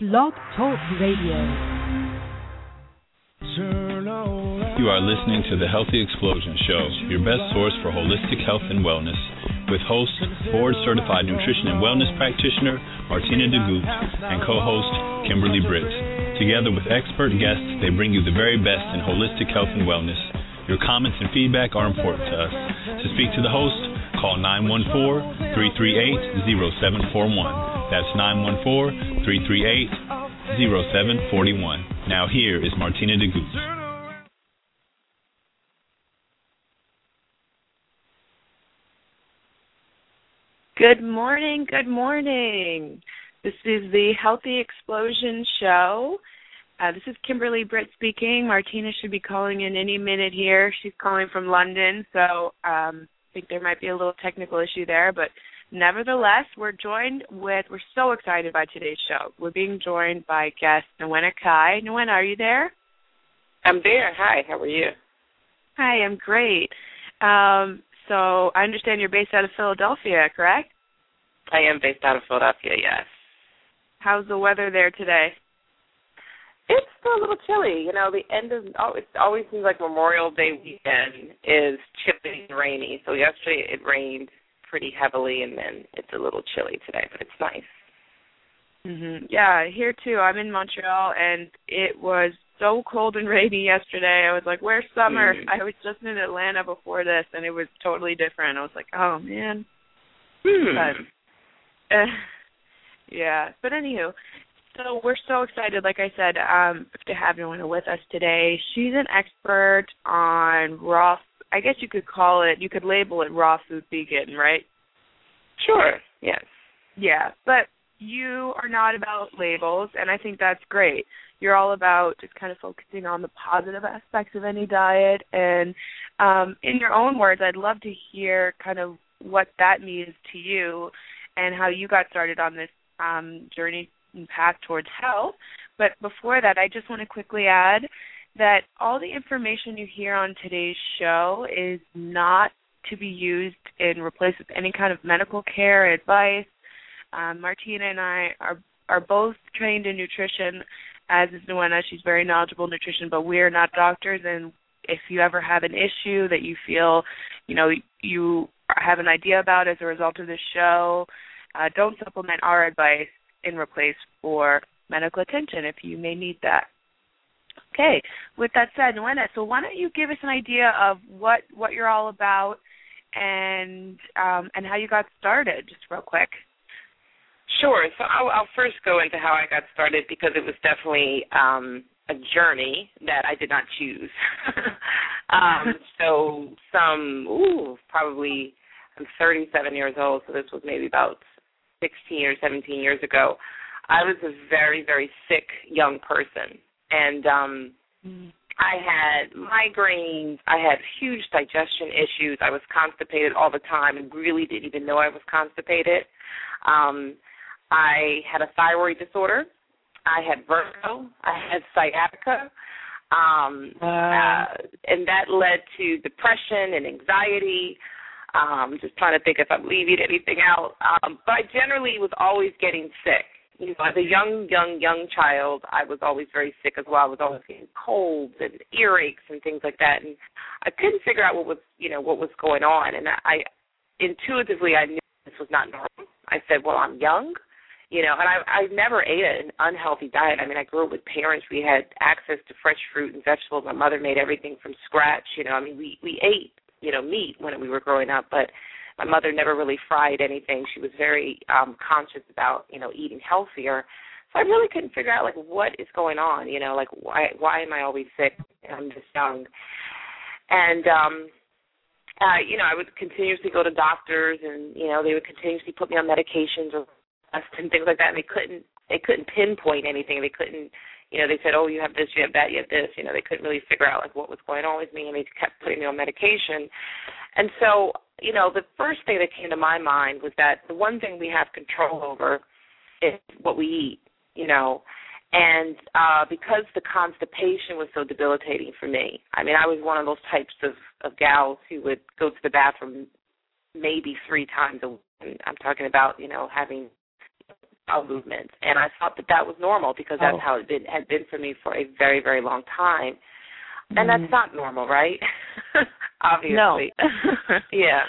Blog Talk Radio. You are listening to The Healthy Explosion Show, your best source for holistic health and wellness, with host, board-certified nutrition and wellness practitioner Martina DeGoops and co-host Kimberly Briggs. Together with expert guests, they bring you the very best in holistic health and wellness. Your comments and feedback are important to us. To speak to the host, call 914-338-0741. That's 914-338-0741. Now here is Martina DeGoops. Good morning, good morning. This is the Healthy Explosion Show. This is Kimberly Britt speaking. Martina should be calling in any minute here. She's calling from London, so I think there might be a little technical issue there, but nevertheless, we're so excited by today's show. We're being joined by guest Nowena Kai. Nowena, are you there? I'm there. Hi, how are you? Hi, I'm great. So I understand you're based out of Philadelphia, correct? I am based out of Philadelphia, yes. How's the weather there today? It's still a little chilly. You know, it always seems like Memorial Day weekend is chilly and rainy. So yesterday it rained pretty heavily, and then it's a little chilly today, but it's nice. Mm-hmm. Yeah, here too. I'm in Montreal, and it was so cold and rainy yesterday. I was like, where's summer? I was just in Atlanta before this, and it was totally different. I was like, oh, man. But, yeah. But anywho, so we're so excited, like I said, to have Nowena with us today. She's an expert on raw, I guess you could label it raw food vegan, right? Sure, yes. Yeah, but you are not about labels, and I think that's great. You're all about just kind of focusing on the positive aspects of any diet. And in your own words, I'd love to hear kind of what that means to you and how you got started on this journey and path towards health. But before that, I just want to quickly add that all the information you hear on today's show is not to be used in replace with any kind of medical care advice. Martina and I are both trained in nutrition, as is Nowena. She's very knowledgeable in nutrition, but we're not doctors. And if you ever have an issue that you feel, you have an idea about as a result of this show, don't supplement our advice in replace for medical attention if you may need that. Okay, with that said, Nowena, so why don't you give us an idea of what you're all about and how you got started, just real quick. Sure. So I'll first go into how I got started because it was definitely a journey that I did not choose. Probably I'm 37 years old, so this was maybe about 16 or 17 years ago. I was a very, very sick young person, and I had migraines. I had huge digestion issues. I was constipated all the time and really didn't even know I was constipated. I had a thyroid disorder. I had vertigo. I had sciatica. And that led to depression and anxiety. Just trying to think if I'm leaving anything out. But I generally was always getting sick. As a young child, I was always very sick as well. I was always getting colds and earaches and things like that. And I couldn't figure out what was going on. And I intuitively knew this was not normal. I said, well, I'm young. And I never ate an unhealthy diet. I mean, I grew up with parents. We had access to fresh fruit and vegetables. My mother made everything from scratch. We ate, meat when we were growing up, but my mother never really fried anything. She was very conscious about, eating healthier. So I really couldn't figure out, what is going on, why am I always sick and I'm just young? And, I would continuously go to doctors and, they would continuously put me on medications or and things like that, and they couldn't pinpoint anything. They couldn't, they said, oh, you have this, you have that, you have this. They couldn't really figure out, what was going on with me, and they kept putting me on medication. And so, the first thing that came to my mind was that the one thing we have control over is what we eat, And because the constipation was so debilitating for me, I mean, I was one of those types of gals who would go to the bathroom maybe 3 times a week. And I'm talking about, having bowel movements, and I thought that was normal because that's how it had been for me for a very, very long time. And that's not normal, right? Obviously. No. Yeah.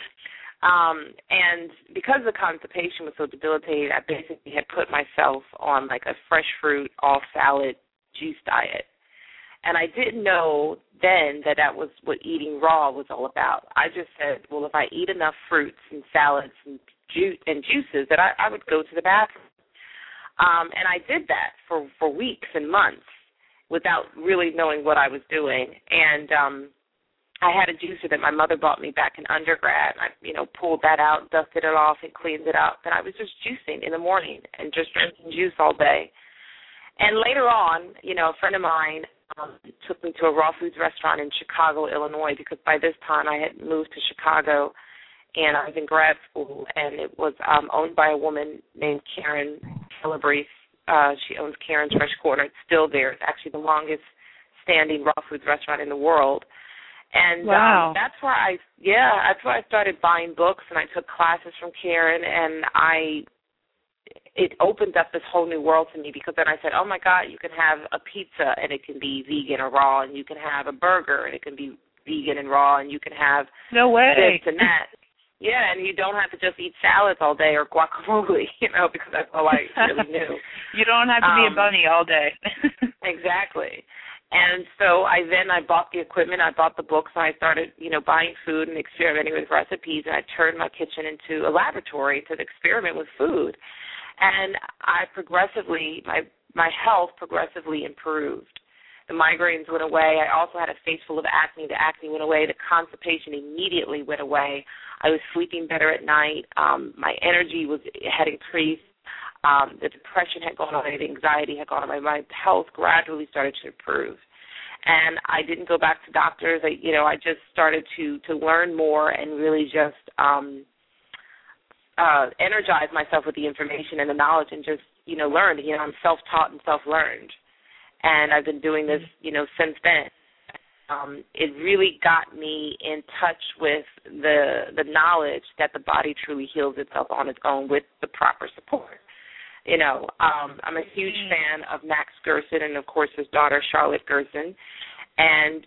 And because the constipation was so debilitating, I basically had put myself on like a fresh fruit, all salad, juice diet. And I didn't know then that was what eating raw was all about. I just said, well, if I eat enough fruits and salads and juices, that I would go to the bathroom. And I did that for weeks and months without really knowing what I was doing. And I had a juicer that my mother bought me back in undergrad. I, pulled that out, dusted it off, and cleaned it up. And I was just juicing in the morning and just drinking juice all day. And later on, a friend of mine took me to a raw foods restaurant in Chicago, Illinois, because by this time I had moved to Chicago and I was in grad school, and it was owned by a woman named Karen Calabrese. She owns Karen's Fresh Corner. It's still there. It's actually the longest standing raw foods restaurant in the world. And wow. That's where I started buying books, and I took classes from Karen, and it opened up this whole new world to me, because then I said, oh, my God, you can have a pizza and it can be vegan or raw, and you can have a burger and it can be vegan and raw, and you can have no way. this and that. Yeah, and you don't have to just eat salads all day or guacamole, because that's all I really knew. You don't have to be a bunny all day. Exactly. And so I bought the equipment, I bought the books, and I started, buying food and experimenting with recipes, and I turned my kitchen into a laboratory to experiment with food. And I my health progressively improved. The migraines went away. I also had a face full of acne. The acne went away. The constipation immediately went away. I was sleeping better at night. My energy had increased. The depression had gone away. The anxiety had gone away. My health gradually started to improve. And I didn't go back to doctors. I just started to learn more and really just energize myself with the information and the knowledge, and just, learn. I'm self-taught and self-learned. And I've been doing this, since then. It really got me in touch with the knowledge that the body truly heals itself on its own with the proper support. I'm a huge fan of Max Gerson and, of course, his daughter, Charlotte Gerson. And,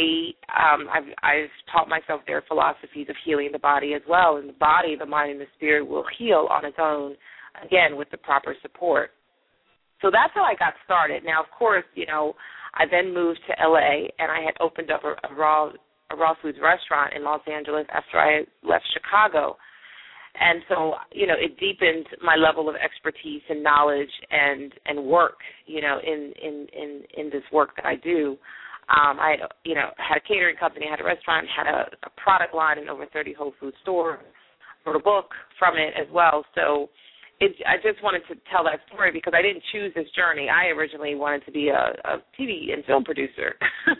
I've taught myself their philosophies of healing the body as well. And the body, the mind, and the spirit will heal on its own, again, with the proper support. So that's how I got started. Now, of course, I then moved to L.A., and I had opened up a raw foods restaurant in Los Angeles after I left Chicago. And so, it deepened my level of expertise and knowledge and work, in this work that I do. I had a catering company, had a restaurant, had a product line in over 30 Whole Foods stores, wrote a book from it as well. So I just wanted to tell that story because I didn't choose this journey. I originally wanted to be a TV and film producer,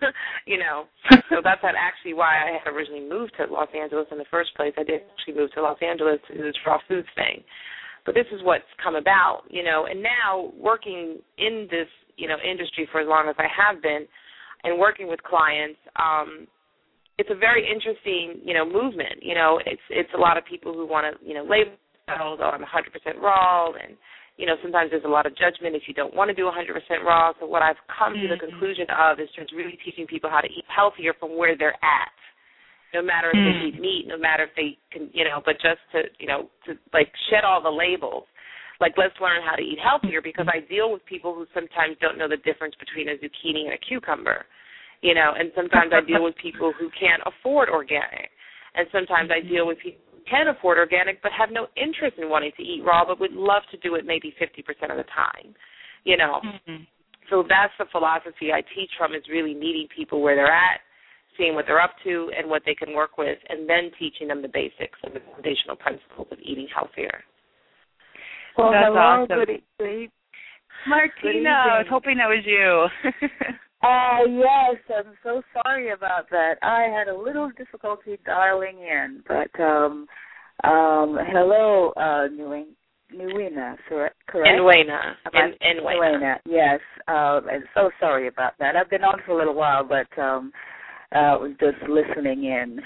So that's actually why I had originally moved to Los Angeles in the first place. I did actually move to Los Angeles to do this raw foods thing. But this is what's come about, and now working in this, industry for as long as I have been and working with clients, it's a very interesting, movement. It's a lot of people who want to, label themselves, I'm 100% raw, and, sometimes there's a lot of judgment if you don't want to do 100% raw. So what I've come to the conclusion of is just really teaching people how to eat healthier from where they're at. No matter if they eat meat, no matter if they can, but just to shed all the labels. Let's learn how to eat healthier, because I deal with people who sometimes don't know the difference between a zucchini and a cucumber, and sometimes I deal with people who can't afford organic, and sometimes I deal with people who can afford organic but have no interest in wanting to eat raw but would love to do it maybe 50% of the time, So that's the philosophy I teach from, is really meeting people where they're at, seeing what they're up to and what they can work with, and then teaching them the basics and the foundational principles of eating healthier. Well, that's hello, awesome. Good Martina, I was hoping that was you. Yes, I'm so sorry about that. I had a little difficulty dialing in, but hello, Nuena, correct? Nuena. Yes, I'm so sorry about that. I've been on for a little while, but was just listening in.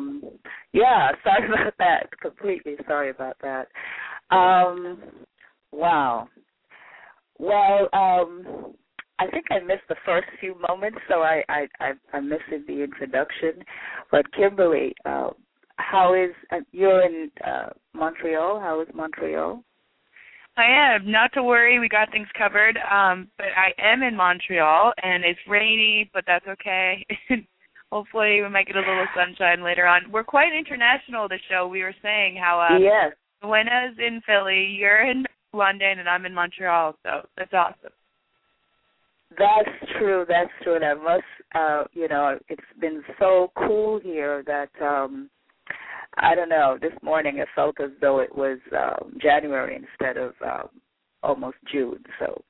Sorry about that. Completely sorry about that. Wow. Well, I think I missed the first few moments, so I'm missing the introduction. But Kimberly, how is you're in Montreal? How is Montreal? I am. Not to worry, we got things covered. But I am in Montreal, and it's rainy, but that's okay. Hopefully we might get a little sunshine later on. We're quite international, the show. We were saying how yes. Buena's in Philly, you're in London, and I'm in Montreal, so that's awesome. That's true. And I must, it's been so cool here that, I don't know, this morning it felt as though it was January instead of almost June. So,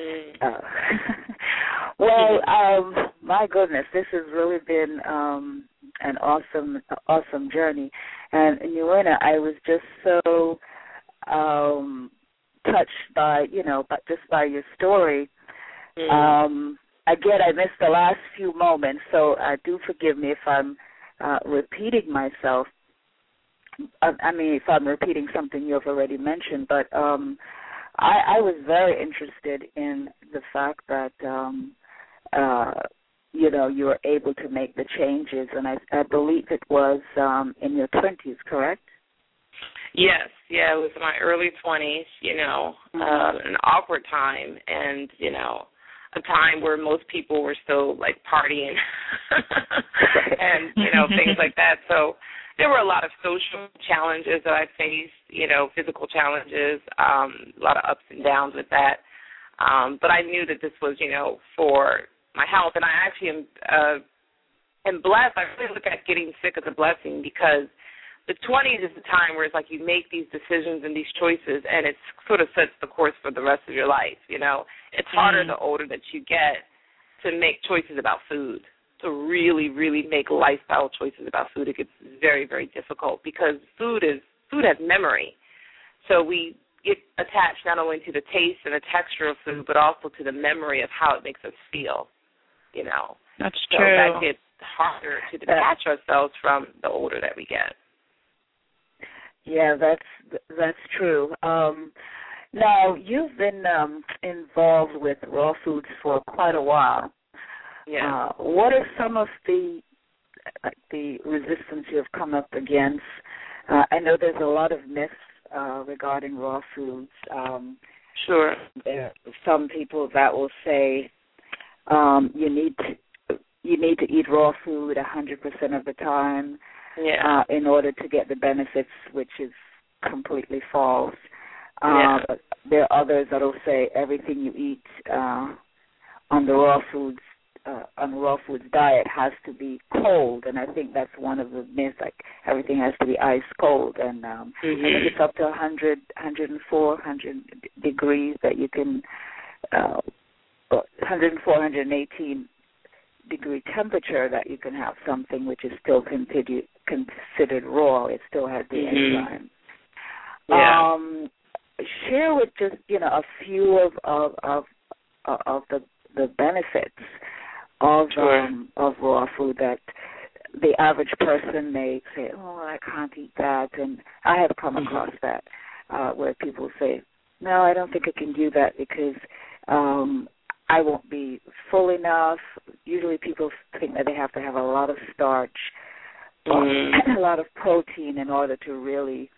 my goodness, this has really been an awesome journey. And Nuena, I was just so touched by, by your story. Again, I missed the last few moments, so do forgive me if I'm repeating myself. I mean, if I'm repeating something you've already mentioned, but I was very interested in the fact that, you were able to make the changes, and I believe it was in your 20s, correct? Yes, it was in my early 20s, an awkward time, and, a time where most people were still, like, partying and, things like that. So there were a lot of social challenges that I faced, physical challenges, a lot of ups and downs with that. But I knew that this was, for my health, and I actually am blessed. I really look at getting sick as a blessing because the 20s is the time where it's like you make these decisions and these choices, and it sort of sets the course for the rest of your life, It's harder the older that you get to make choices about food, to really, really make lifestyle choices about food. It gets very, very difficult because food has memory. So we get attached not only to the taste and the texture of food, but also to the memory of how it makes us feel, That's so true. that gets harder to detach ourselves from the older that we get. Yeah, that's true. Now, you've been involved with raw foods for quite a while. Yeah. What are some of the resistance you've come up against? I know there's a lot of myths regarding raw foods. Sure. There are some people that will say you need to eat raw food 100% of the time. Yeah. In order to get the benefits, which is completely false. But there are others that will say everything you eat on the raw foods diet has to be cold, and I think that's one of the myths. Like everything has to be ice cold, and I think it's up to 100, 104, 100 degrees that you can 104, 118 degree temperature that you can have something which is still considered raw. It still has the enzyme. Yeah. Share with just a few of the benefits of raw food that the average person may say, oh, I can't eat that, and I have come across that where people say, no, I don't think I can do that because I won't be full enough. Usually people think that they have to have a lot of starch, a lot of protein in order to really,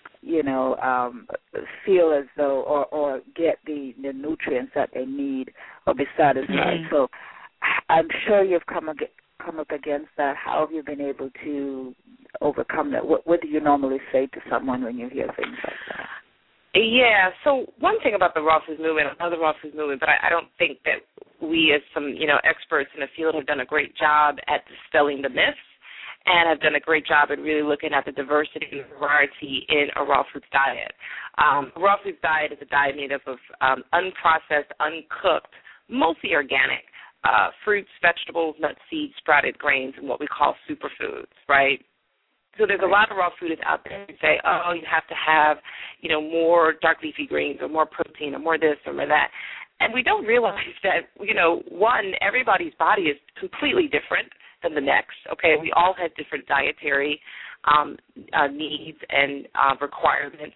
feel as though or get the nutrients that they need or be satisfied. So I'm sure you've come up against that. How have you been able to overcome that? What do you normally say to someone when you hear things like that? Yeah, so one thing about the raw foods movement, I love the raw foods movement, but I don't think that we as some, experts in the field have done a great job at dispelling the myths and have done a great job at really looking at the diversity and variety in a raw foods diet. A raw foods diet is a diet made up of unprocessed, uncooked, mostly organic fruits, vegetables, nuts, seeds, sprouted grains, and what we call superfoods, right? So there's a lot of raw food out there who say, oh, you have to have, more dark leafy greens or more protein or more this or more that. And we don't realize that, one, everybody's body is completely different than the next, okay? We all have different dietary needs and requirements.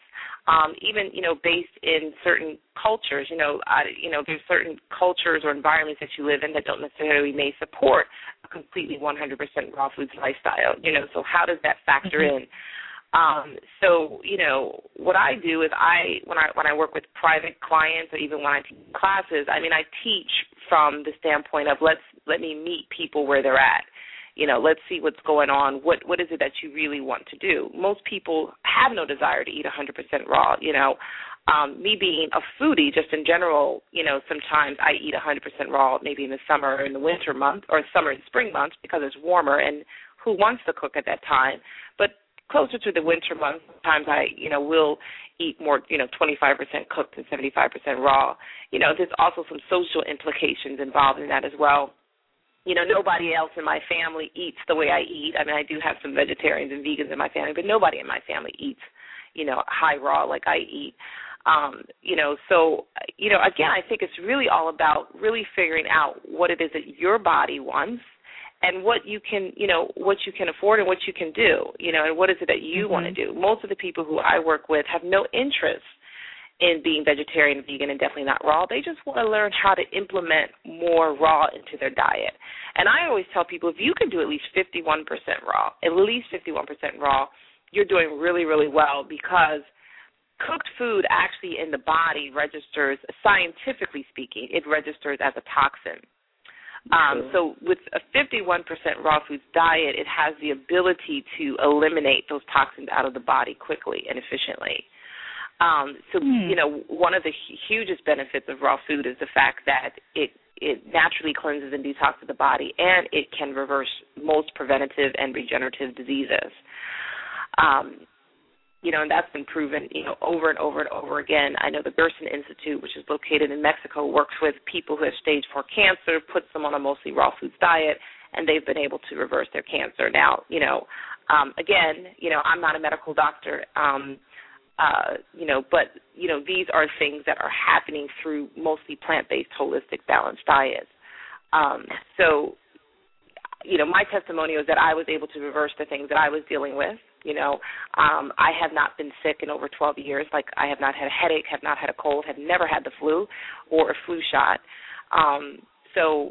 even, based in certain cultures. There's certain cultures or environments that you live in that don't necessarily may support a completely 100% raw foods lifestyle. So how does that factor in? So, what I do is when I work with private clients or even when I teach classes, I teach from the standpoint of let me meet people where they're at. Let's see what's going on. What is it that you really want to do? Most people have no desire to eat 100% raw. Me being a foodie, just in general, sometimes I eat 100% raw, maybe in the summer or in the winter month, or summer and spring months because it's warmer, and who wants to cook at that time? But closer to the winter months, sometimes I, will eat more, 25% cooked and 75% raw. There's also some social implications involved in that as well. Nobody else in my family eats the way I eat. I do have some vegetarians and vegans in my family, but nobody in my family eats, high raw like I eat. So, again, I think it's really all about really figuring out what it is that your body wants and what you can afford and what you can do, and what is it that you want to do. Most of the people who I work with have no interest in being vegetarian, vegan, and definitely not raw. They just want to learn how to implement more raw into their diet. And I always tell people, if you can do at least 51% raw, you're doing really, really well, because cooked food actually in the body registers, scientifically speaking, it registers as a toxin. So with a 51% raw foods diet, it has the ability to eliminate those toxins out of the body quickly and efficiently. One of the hugest benefits of raw food is the fact that it naturally cleanses and detoxes the body, and it can reverse most preventative and regenerative diseases. And that's been proven, over and over and over again. I know the Gerson Institute, which is located in Mexico, works with people who have stage 4 cancer, puts them on a mostly raw foods diet, and they've been able to reverse their cancer. Now, again, I'm not a medical doctor, but, these are things that are happening through mostly plant-based, holistic, balanced diets. So, my testimonial is that I was able to reverse the things that I was dealing with. I have not been sick in over 12 years. Like, I have not had a headache, have not had a cold, have never had the flu or a flu shot. So,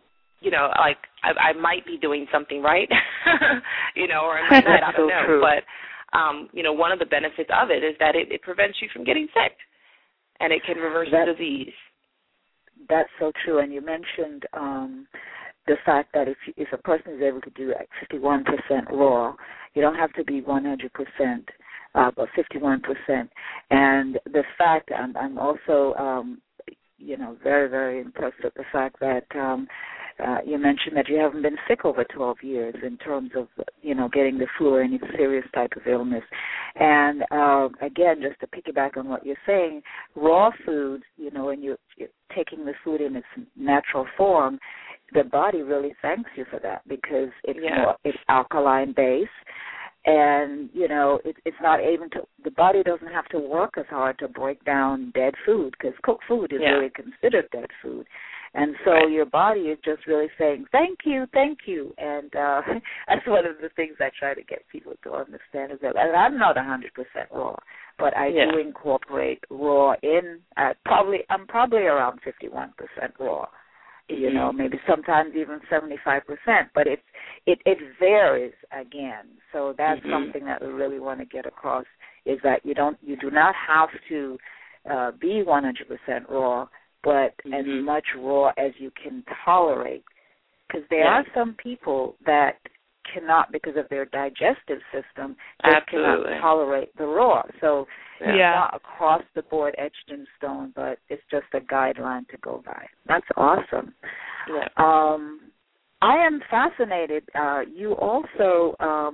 I might be doing something right, or I might not, I don't know. True. But, one of the benefits of it is that it prevents you from getting sick, and it can reverse the disease. That's so true. And you mentioned the fact that if a person is able to do 51% raw, you don't have to be 100%, but 51%. And the fact, I'm also, very, very impressed with the fact that you mentioned that you haven't been sick over 12 years in terms of, getting the flu or any serious type of illness. And, again, just to piggyback on what you're saying, raw foods, when you're taking the food in its natural form, the body really thanks you for that, because it's alkaline base, and it's not even the body doesn't have to work as hard to break down dead food, because cooked food is really considered dead food, and so your body is just really saying thank you, and that's one of the things I try to get people to understand is that, and I'm not 100% raw, but I do incorporate raw in. I'm probably around 51% raw. Maybe sometimes even 75%, but it varies again. So that's something that we really want to get across, is that you do not have to be 100% raw, but as much raw as you can tolerate, because there are some people that cannot, because of their digestive system, they cannot tolerate the raw. So it's not across the board etched in stone, but it's just a guideline to go by. That's awesome. Yeah. I am fascinated. You also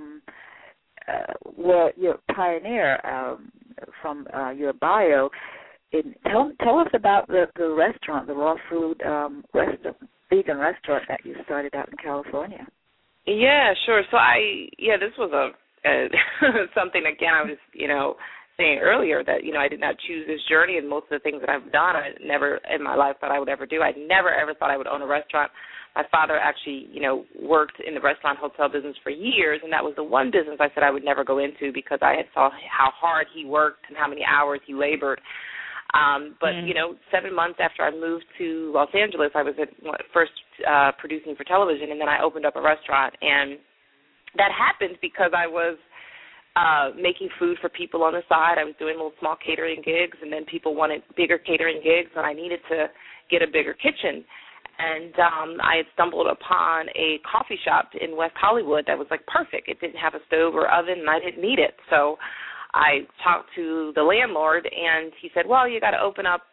were your pioneer from your bio. Tell us about the restaurant, the raw food vegan restaurant that you started out in California. Yeah, sure. So this was something, again, I was, saying earlier that, I did not choose this journey, and most of the things that I've done, I never in my life thought I would ever do. I never ever thought I would own a restaurant. My father actually, worked in the restaurant hotel business for years, and that was the one business I said I would never go into because I had saw how hard he worked and how many hours he labored. But 7 months after I moved to Los Angeles, I was first producing for television, and then I opened up a restaurant. And that happened because I was making food for people on the side. I was doing little small catering gigs, and then people wanted bigger catering gigs, and I needed to get a bigger kitchen. And I had stumbled upon a coffee shop in West Hollywood that was, perfect. It didn't have a stove or oven, and I didn't need it. So I talked to the landlord, and he said, well, you got to open up,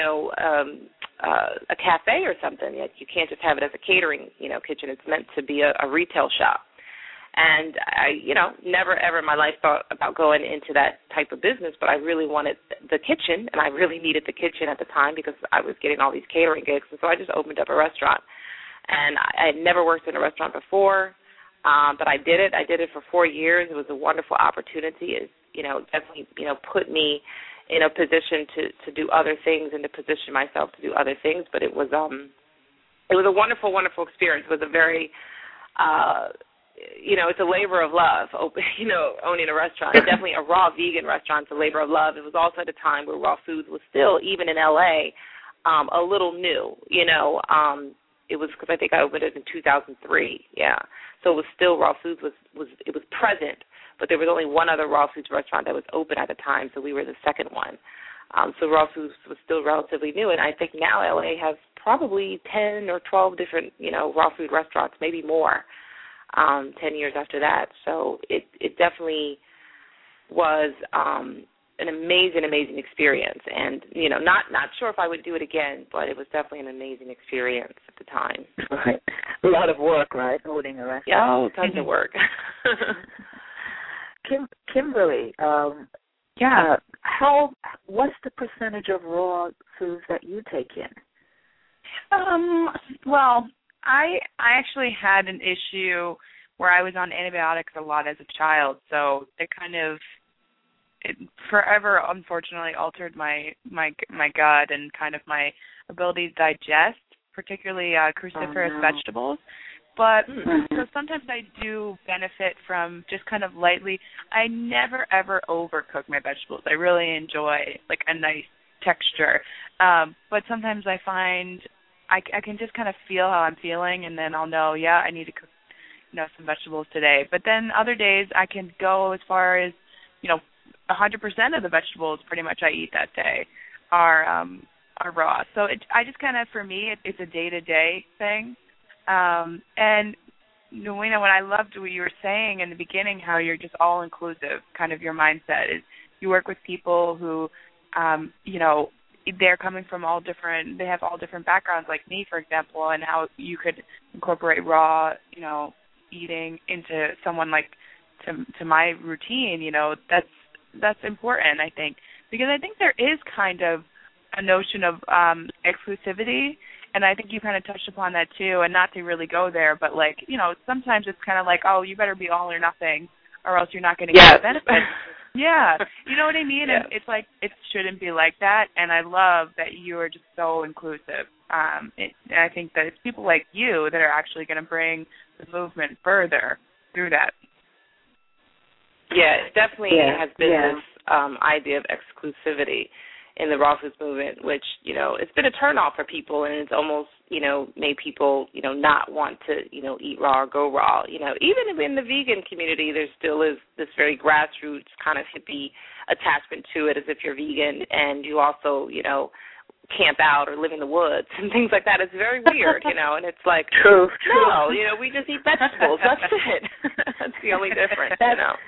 a cafe or something. You can't just have it as a catering, kitchen. It's meant to be a retail shop. And I, never ever in my life thought about going into that type of business, but I really wanted the kitchen, and I really needed the kitchen at the time because I was getting all these catering gigs. And so I just opened up a restaurant. And I had never worked in a restaurant before, but I did it. I did it for 4 years. It was a wonderful opportunity. It, definitely, put me in a position to do other things and to position myself to do other things. But it was a wonderful, wonderful experience. It was a very it's a labor of love, owning a restaurant. Definitely a raw vegan restaurant is a labor of love. It was also at a time where raw foods was still, even in L.A., a little new, It was because I think I opened it in 2003, yeah. So it was still raw foods was present, but there was only one other raw foods restaurant that was open at the time, so we were the second one. So raw foods was still relatively new, and I think now L.A. has probably 10 or 12 different, raw food restaurants, maybe more. 10 years after that. So it definitely was an amazing experience. And, not sure if I would do it again, but it was definitely an amazing experience at the time. Right. A lot of work, right, owning a restaurant? Yeah, tons of work. Kimberly, what's the percentage of raw foods that you take in? Well, I actually had an issue where I was on antibiotics a lot as a child, so it forever, unfortunately, altered my gut and kind of my ability to digest, particularly cruciferous vegetables. But so sometimes I do benefit from just kind of lightly. I never ever overcook my vegetables. I really enjoy a nice texture, but sometimes I find I can just kind of feel how I'm feeling, and then I'll know, I need to cook, some vegetables today. But then other days I can go as far as, 100% of the vegetables pretty much I eat that day are raw. So I just kind of, for me, it's a day-to-day thing. And, when I loved what you were saying in the beginning, how you're just all-inclusive, kind of your mindset is you work with people who, they're coming from they have all different backgrounds, like me, for example, and how you could incorporate raw, eating into someone to my routine, that's important, I think, because I think there is kind of a notion of exclusivity, and I think you kind of touched upon that too, and not to really go there, but sometimes it's kind of like, oh, you better be all or nothing, or else you're not going to get the benefits. Yeah, you know what I mean? Yeah. And it's it shouldn't be like that, and I love that you are just so inclusive. And I think that it's people like you that are actually going to bring the movement further through that. Yeah, it definitely has been this idea of exclusivity in the raw foods movement, which, it's been a turnoff for people, and it's almost, made people, not want to, eat raw or go raw. Even in the vegan community, there still is this very grassroots kind of hippie attachment to it, as if you're vegan and you also, camp out or live in the woods and things like that. It's very weird, and it's like, true. No, we just eat vegetables. That's it. That's the only difference,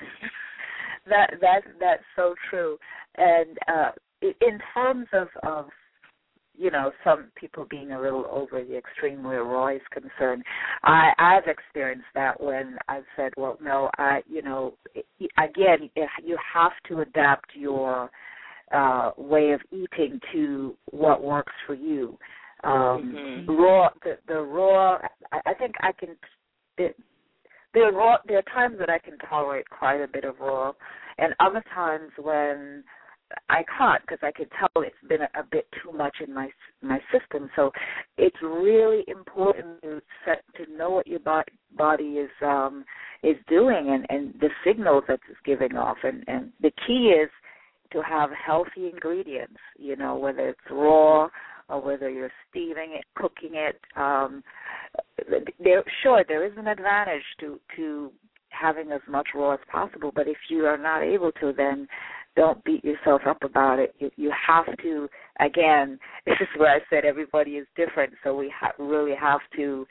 That's so true. And in terms of some people being a little over the extreme where raw is concerned, I've experienced that when I've said, well, no, again, you have to adapt your way of eating to what works for you. Raw, the raw, I think I can. There are times that I can tolerate quite a bit of raw, and other times when I can't, because I can tell it's been a bit too much in my system. So it's really important to to know what your body is doing and the signals that it's giving off. And the key is to have healthy ingredients, you know, whether it's raw or whether you're steaming it, cooking it. There is an advantage to having as much raw as possible, but if you are not able to, then don't beat yourself up about it. You have to, again, this is where I said everybody is different, so we really have to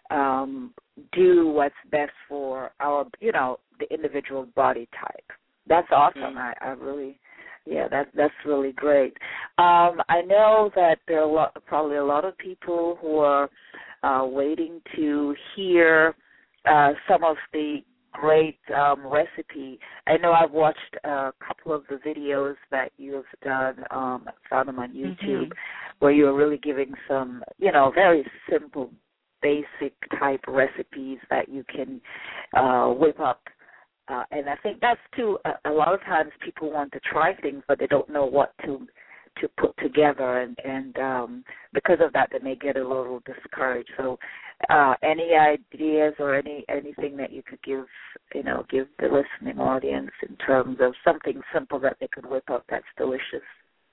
do what's best for our, you know, the individual body type. That's awesome. I really, yeah, that's really great. I know that there are probably a lot of people who are waiting to hear some of the great recipe. I know I've watched a couple of the videos that you've done, found them on YouTube, where you're really giving some, you know, very simple, basic type recipes that you can whip up. And I think that's too, a lot of times people want to try things, but they don't know what to put together, and because of that, they may get a little discouraged. So any ideas or anything that you could give the listening audience in terms of something simple that they could whip up that's delicious?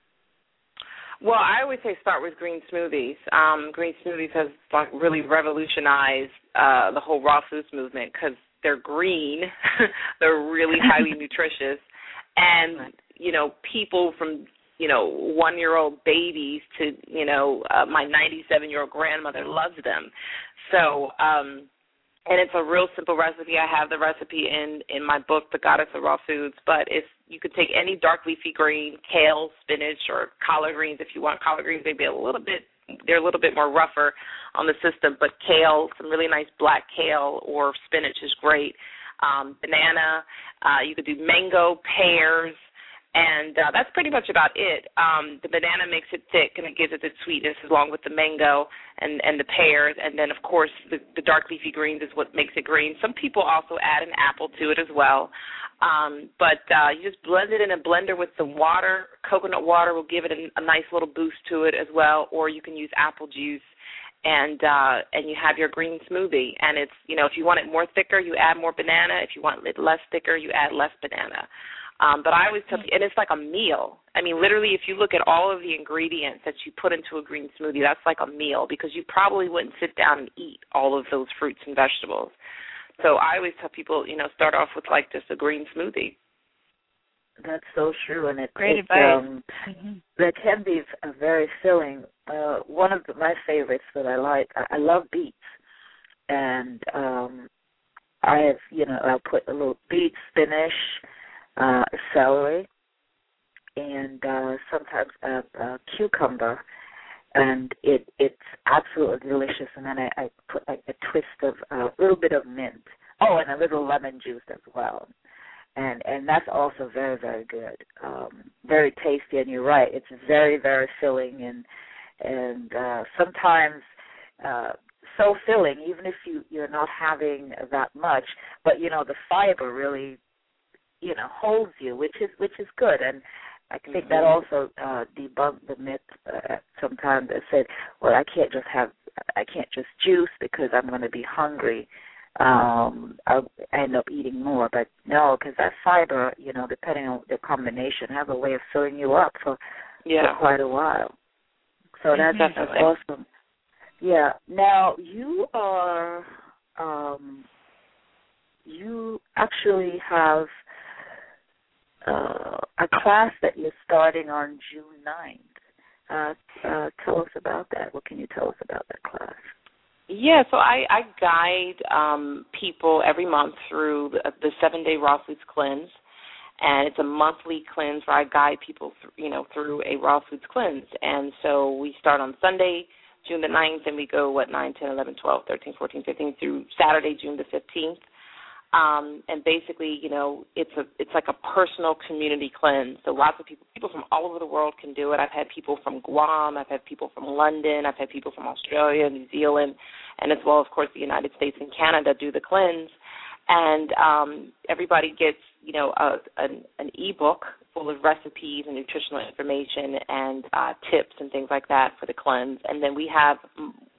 Well, I always say start with green smoothies. Green smoothies has really revolutionized the whole raw foods movement because they're green, they're really highly nutritious, and, you know, people from, you know, 1-year-old babies to, you know, my 97-year-old grandmother loves them. So, and it's a real simple recipe. I have the recipe in my book, The Goddess of Raw Foods, but if you could take any dark leafy green, kale, spinach, or collard greens. If you want collard greens, they're a little bit more rougher on the system, but kale, some really nice black kale or spinach is great. Banana, you could do mango, pears, and that's pretty much about it. The banana makes it thick, and it gives it the sweetness along with the mango and the pears. And then, of course, the dark leafy greens is what makes it green. Some people also add an apple to it as well. But you just blend it in a blender with some water. Coconut water will give it a nice little boost to it as well, or you can use apple juice. And you have your green smoothie. And it's, you know, if you want it more thicker, you add more banana. If you want it less thicker, you add less banana. But I always tell people, and it's like a meal. I mean, literally, if you look at all of the ingredients that you put into a green smoothie, that's like a meal because you probably wouldn't sit down and eat all of those fruits and vegetables. So I always tell people, you know, start off with like just a green smoothie. That's so true, and great advice. That can be very filling. One of my favorites that I like, I love beets, and I have, you know, I'll put a little beet, spinach, celery, and sometimes a cucumber, and it's absolutely delicious. And then I put like a twist of a little bit of mint. Oh, and a little lemon juice as well. And that's also very, very good. Very tasty, and you're right, it's very, very filling, and sometimes so filling, even if you're not having that much. But you know, the fiber really, you know, holds you, which is good. And I think that also debunked the myth sometimes that said, well, I can't just juice because I'm going to be hungry. I'll end up eating more, but no, because that fiber, you know, depending on the combination, have a way of filling you up for quite a while. So that's awesome. Yeah. Now you are, you actually have a class that you're starting on June 9th. Tell us about that. What can you tell us about that class? Yeah, so I guide people every month through the 7-day Raw Foods Cleanse, and it's a monthly cleanse where I guide people through a Raw Foods Cleanse. And so we start on Sunday, June the 9th, and we go, 9, 10, 11, 12, 13, 14, 15, through Saturday, June the 15th. And basically, you know, it's like a personal community cleanse. So lots of people from all over the world can do it. I've had people from Guam, I've had people from London, I've had people from Australia, New Zealand, and as well, of course, the United States and Canada do the cleanse. And everybody gets, you know, an e-book full of recipes and nutritional information and tips and things like that for the cleanse. And then we have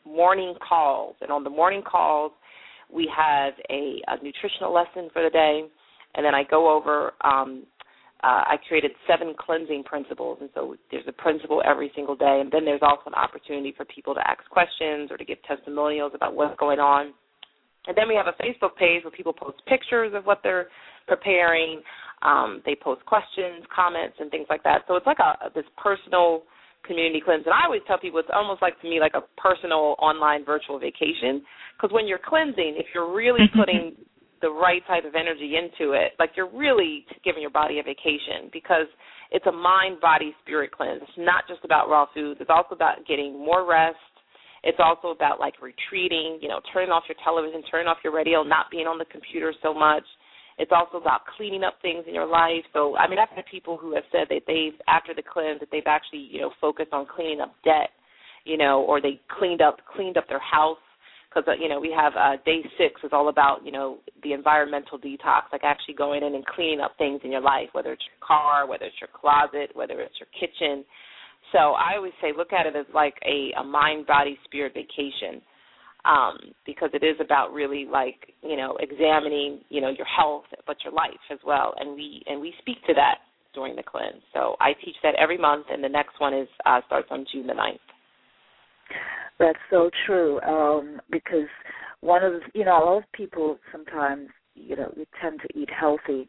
morning calls. And on the morning calls, we have a nutritional lesson for the day. And then I go over, I created 7 cleansing principles. And so there's a principle every single day. And then there's also an opportunity for people to ask questions or to give testimonials about what's going on. And then we have a Facebook page where people post pictures of what they're preparing. They post questions, comments, and things like that. So it's like this personal community cleanse. And I always tell people it's almost like, to me, like a personal online virtual vacation. Because when you're cleansing, if you're really putting the right type of energy into it, like you're really giving your body a vacation, because it's a mind, body, spirit cleanse. It's not just about raw foods. It's also about getting more rest. It's also about, like, retreating, turning off your television, turning off your radio, not being on the computer so much. It's also about cleaning up things in your life. So, I mean, I've had people who have said that after the cleanse, that they've actually, focused on cleaning up debt, or they cleaned up their house. Because, we have day 6 is all about, the environmental detox, like actually going in and cleaning up things in your life, whether it's your car, whether it's your closet, whether it's your kitchen. So I always say look at it as like a mind, body, spirit vacation, because it is about really, like, examining, your health, but your life as well. And we speak to that during the cleanse. So I teach that every month, and the next one starts on June the 9th. That's so true, because one of the, a lot of people sometimes, we tend to eat healthy.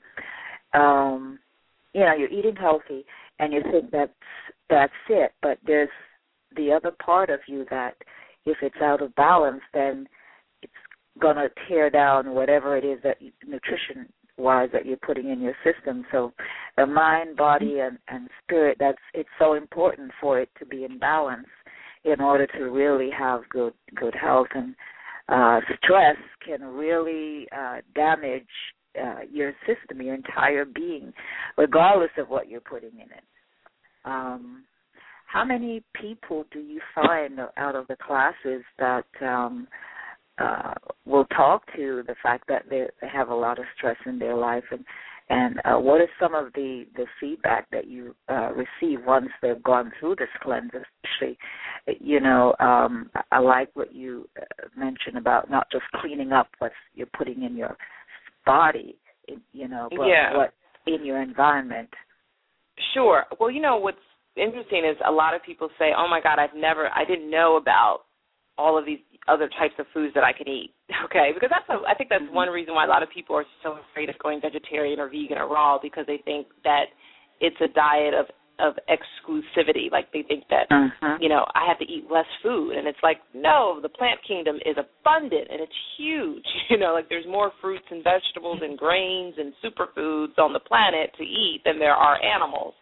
You're eating healthy, and you think that's it, but there's the other part of you that if it's out of balance, then it's going to tear down whatever it is that nutrition-wise that you're putting in your system. So the mind, body, and spirit, it's so important for it to be in balance in order to really have good health. And stress can really damage your system, your entire being, regardless of what you're putting in it. How many people do you find out of the classes that will talk to the fact that they have a lot of stress in their life, and what is some of the feedback that you receive once they've gone through this cleanse? Especially, I like what you mentioned about not just cleaning up what you're putting in your body, but what in your environment. Sure. Well, what's interesting is a lot of people say, "Oh my God, I didn't know about all of these other types of foods that I can eat." Okay, because I think that's one reason why a lot of people are so afraid of going vegetarian or vegan or raw, because they think that it's a diet of exclusivity. Like they think that I have to eat less food, and it's like, no, the plant kingdom is abundant and it's huge. Like there's more fruits and vegetables and grains and superfoods on the planet to eat than there are animals.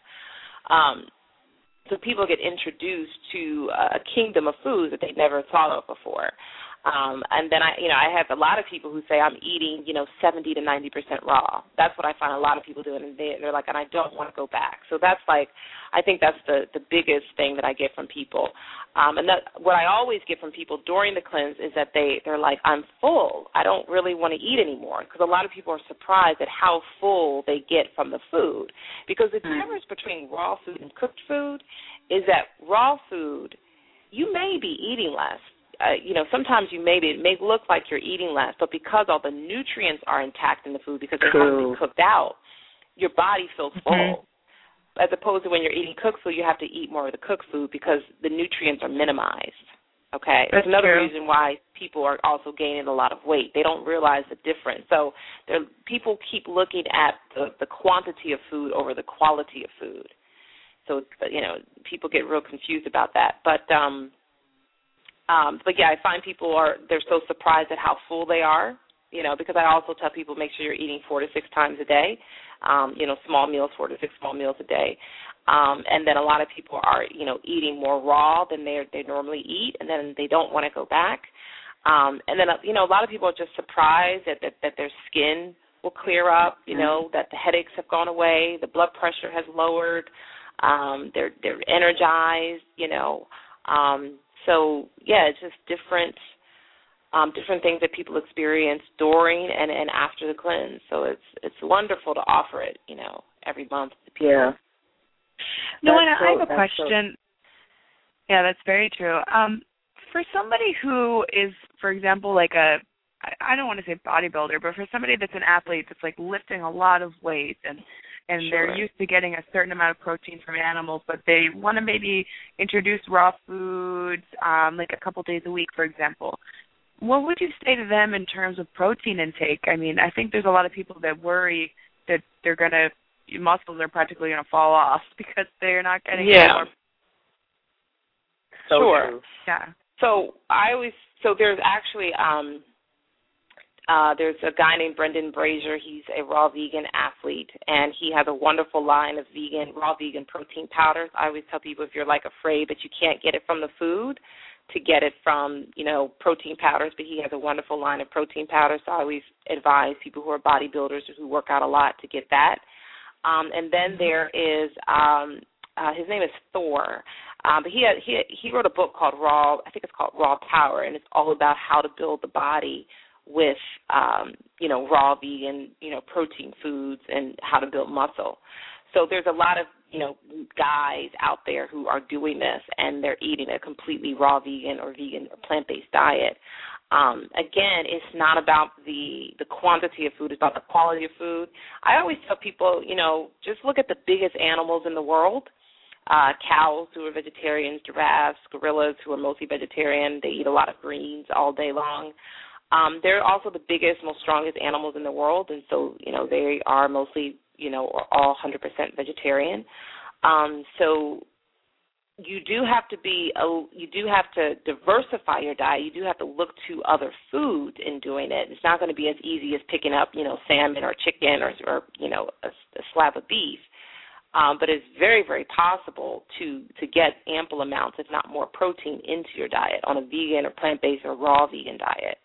So people get introduced to a kingdom of foods that they'd never thought of before. And then I have a lot of people who say I'm eating, 70 to 90% raw. That's what I find a lot of people doing, and they're like, and I don't want to go back. So that's like, I think that's the biggest thing that I get from people. And what I always get from people during the cleanse is that they're like, I'm full. I don't really want to eat anymore, because a lot of people are surprised at how full they get from the food. Because the difference between raw food and cooked food is that raw food, you may be eating less. Sometimes it may look like you're eating less, but because all the nutrients are intact in the food, because they haven't been cooked out, your body feels full. As opposed to when you're eating cooked food, you have to eat more of the cooked food because the nutrients are minimized. Okay, that's another reason why people are also gaining a lot of weight. They don't realize the difference. So people keep looking at the quantity of food over the quality of food. So people get real confused about that. But yeah, I find they're so surprised at how full they are, because I also tell people make sure you're eating 4 to 6 times a day, small meals, 4 to 6 small meals a day. And then a lot of people are, eating more raw than they normally eat, and then they don't want to go back. And then, a lot of people are just surprised that their skin will clear up, that the headaches have gone away, the blood pressure has lowered, they're energized, So, yeah, it's just different things that people experience during and after the cleanse. So it's wonderful to offer it, every month to people. Yeah. I have a question. Yeah, that's very true. for somebody who is, for example, like I don't want to say bodybuilder, but for somebody that's an athlete that's like lifting a lot of weight and Sure. they're used to getting a certain amount of protein from animals, but they want to maybe introduce raw foods like a couple days a week, for example. What would you say to them in terms of protein intake? I mean, I think there's a lot of people that worry that muscles are practically going to fall off because they're not getting more. So Sure. true. Yeah. So there's actually there's a guy named Brendan Brazier. He's a raw vegan athlete, and he has a wonderful line of raw vegan protein powders. I always tell people, if you're like afraid that you can't get it from the food, to get it from, protein powders, but he has a wonderful line of protein powders, so I always advise people who are bodybuilders or who work out a lot to get that. And then there is, his name is Thor, but he wrote a book called Raw Power, and it's all about how to build the body with, raw vegan, protein foods and how to build muscle. So there's a lot of, guys out there who are doing this, and they're eating a completely raw vegan or plant-based diet. Again, it's not about the quantity of food, it's about the quality of food. I always tell people, just look at the biggest animals in the world. Cows who are vegetarians, giraffes, gorillas who are mostly vegetarian. They eat a lot of greens all day long. They're also the biggest, most strongest animals in the world, and so, they are mostly, all 100% vegetarian. So you do have to diversify your diet. You do have to look to other foods in doing it. It's not going to be as easy as picking up, salmon or chicken or a slab of beef. But it's very, very possible to get ample amounts, if not more, protein into your diet on a vegan or plant-based or raw vegan diet.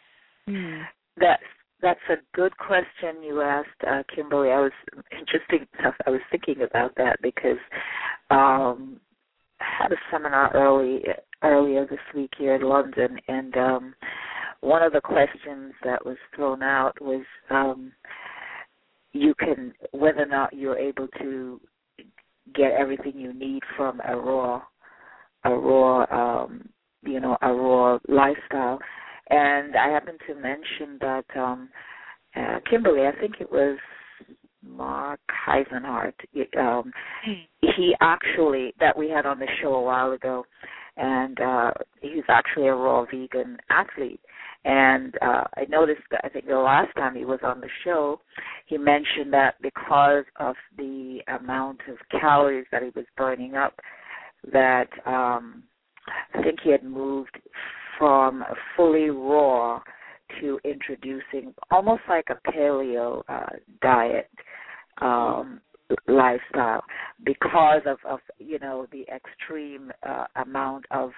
That's a good question you asked, Kimberly. Interesting enough, I was thinking about that because I had a seminar earlier this week here in London, and one of the questions that was thrown out was whether or not you're able to get everything you need from a raw lifestyle. And I happened to mention that Kimberly, I think it was Mark Heisenhart, he actually, that we had on the show a while ago, and he's actually a raw vegan athlete. And I noticed that I think the last time he was on the show, he mentioned that because of the amount of calories that he was burning up, that I think he had moved from fully raw to introducing almost like a paleo diet lifestyle because of the extreme amount of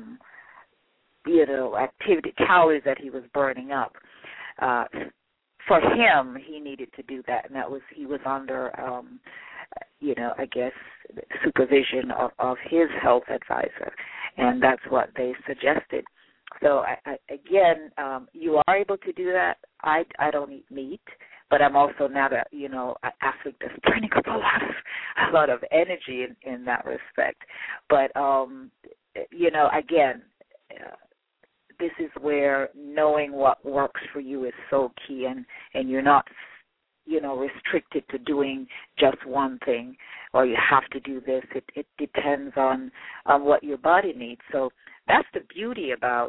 activity, calories that he was burning up. For him, he needed to do that, and he was under, I guess, supervision of his health advisor, and that's what they suggested. So, again, you are able to do that. I don't eat meat, but I'm also not an athlete that's burning up a lot of energy in that respect. But, again, this is where knowing what works for you is so key, and you're not, restricted to doing just one thing, or you have to do this. It depends on what your body needs. So that's the beauty about,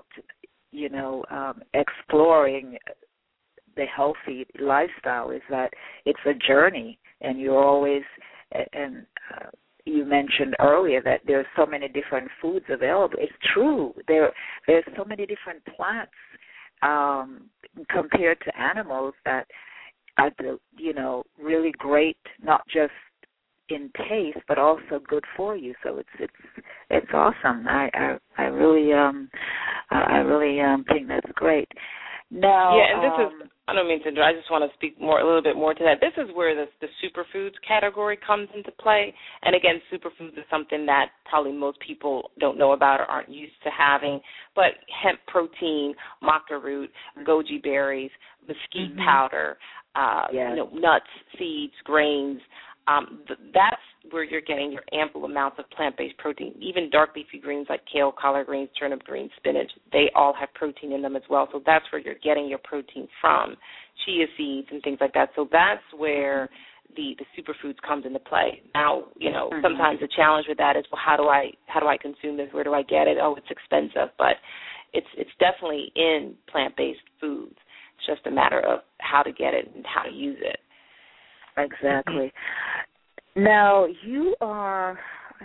exploring the healthy lifestyle, is that it's a journey, and you're always, you mentioned earlier that there are so many different foods available. It's true. There's so many different plants compared to animals that are, really great, not just in taste, but also good for you. So it's awesome. I really think that's great. Now, yeah, and this is, I don't mean to, I just want to speak a little bit more to that. This is where the superfoods category comes into play. And again, superfoods is something that probably most people don't know about or aren't used to having. But hemp protein, maca root, goji berries, mesquite powder, nuts, seeds, grains, that's where you're getting your ample amounts of plant-based protein. Even dark leafy greens like kale, collard greens, turnip greens, spinach, they all have protein in them as well. So that's where you're getting your protein from, chia seeds and things like that. So that's where the superfoods comes into play. Now, sometimes the challenge with that is, well, how do I consume this? Where do I get it? Oh, it's expensive, but it's definitely in plant-based foods. It's just a matter of how to get it and how to use it. Exactly. Now, you are,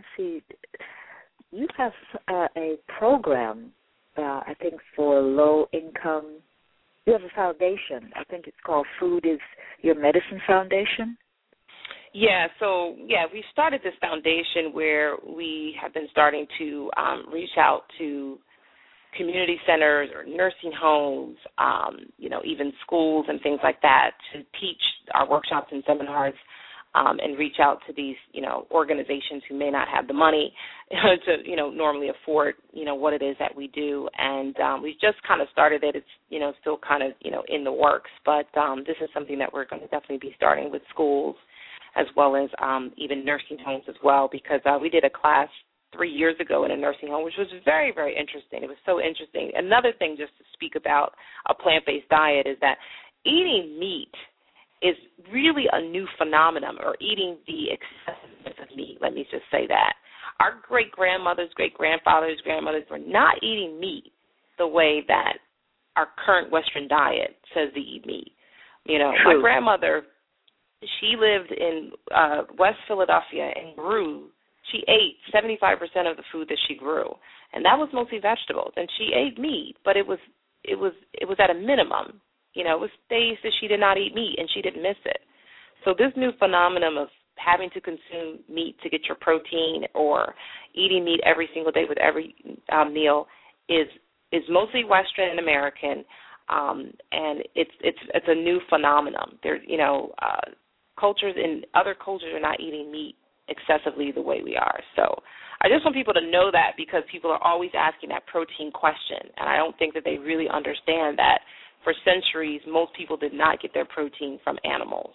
you have a program, I think, for low-income. You have a foundation. I think it's called Food is Your Medicine Foundation. Yeah, we started this foundation where we have been starting to reach out to community centers or nursing homes, even schools and things like that to teach our workshops and seminars and reach out to these, organizations who may not have the money to, normally afford, what it is that we do. And we just kind of started it. It's, still kind of, in the works. But this is something that we're going to definitely be starting with schools as well as even nursing homes as well, because we did a class 3 years ago in a nursing home, which was very, very interesting. It was so interesting. Another thing just to speak about a plant-based diet is that eating meat is really a new phenomenon, or eating the excessiveness of meat, let me just say that. Our great-grandmothers, great-grandfathers, grandmothers were not eating meat the way that our current Western diet says to eat meat. My grandmother, she lived in West Philadelphia and grew. She ate 75% of the food that she grew, and that was mostly vegetables. And she ate meat, but it was at a minimum. It was days that she did not eat meat, and she didn't miss it. So this new phenomenon of having to consume meat to get your protein, or eating meat every single day with every meal, is mostly Western and American, and it's a new phenomenon. Cultures in other cultures are not eating meat excessively the way we are. So I just want people to know that, because people are always asking that protein question, and I don't think that they really understand that for centuries most people did not get their protein from animals.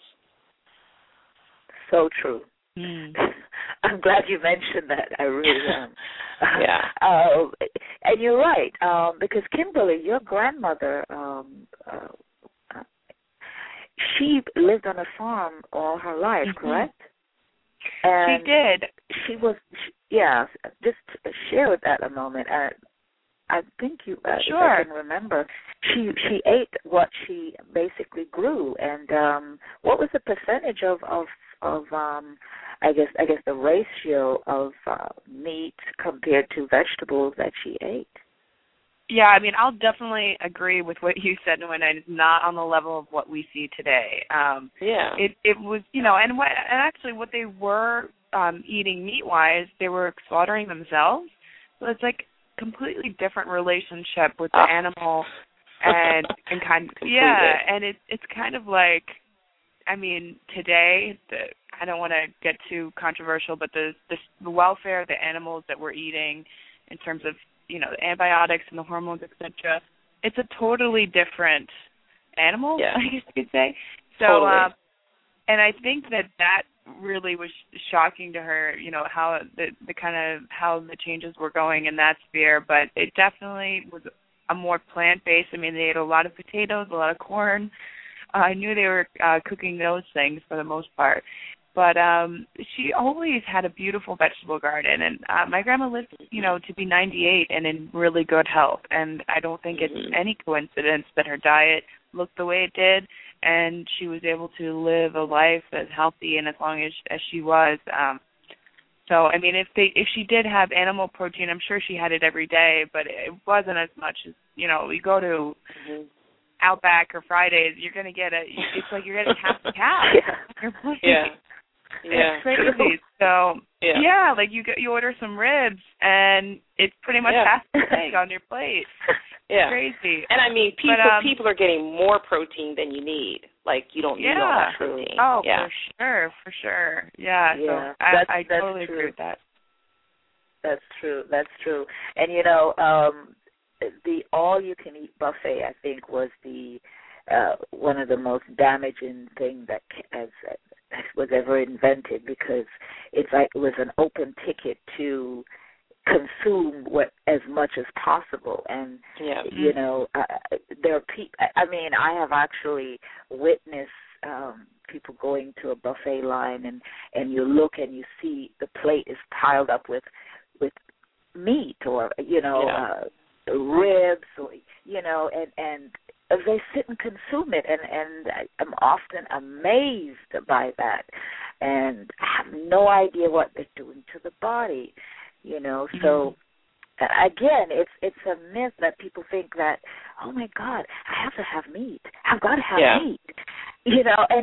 So true. I'm glad you mentioned that. I really am. Yeah. And you're right, because Kimberly, your grandmother, she lived on a farm all her life, correct? And she did. She was, just share with that a moment. I think you, sure. If I can remember, she ate what she basically grew. And what was the percentage of I guess the ratio of meat compared to vegetables that she ate? Yeah, I mean, I'll definitely agree with what you said, when it's not on the level of what we see today. It was, and actually what they were eating meat-wise, they were slaughtering themselves. So it's like completely different relationship with the animal, and kind of, and it's kind of like, I mean, today, I don't want to get too controversial, but the welfare of the animals that we're eating in terms of, the antibiotics and the hormones, etc., it's a totally different animal, I guess you could say. So, totally. And I think that really was shocking to her, how the kind of how the changes were going in that sphere. But it definitely was a more plant-based. I mean, they ate a lot of potatoes, a lot of corn. I knew they were cooking those things for the most part. But she always had a beautiful vegetable garden. And my grandma lived, to be 98 and in really good health. And I don't think it's any coincidence that her diet looked the way it did, and she was able to live a life as healthy and as long as she was. So, I mean, if she did have animal protein, I'm sure she had it every day, but it wasn't as much as, we go to Outback or Fridays, you're going to get it's like you're getting half the cow. It's crazy. So, like you order some ribs, and it's pretty much half the thing on your plate. It's crazy. And I mean, people are getting more protein than you need. Like, you don't need all that protein. Oh, for sure. Yeah. So I totally agree with that. That's true. And the all-you-can-eat buffet, I think, was the one of the most damaging thing that has was ever invented, because it's like it was an open ticket to consume as much as possible. And you know, there are people. I mean, I have actually witnessed people going to a buffet line, and you look and you see the plate is piled up with meat, or you know, ribs, or you know, and they sit and consume it, and I'm often amazed by that, and I have no idea what they're doing to the body, you know. So again, it's a myth that people think that, oh my God, I have to have meat, I've got to have meat, you know, and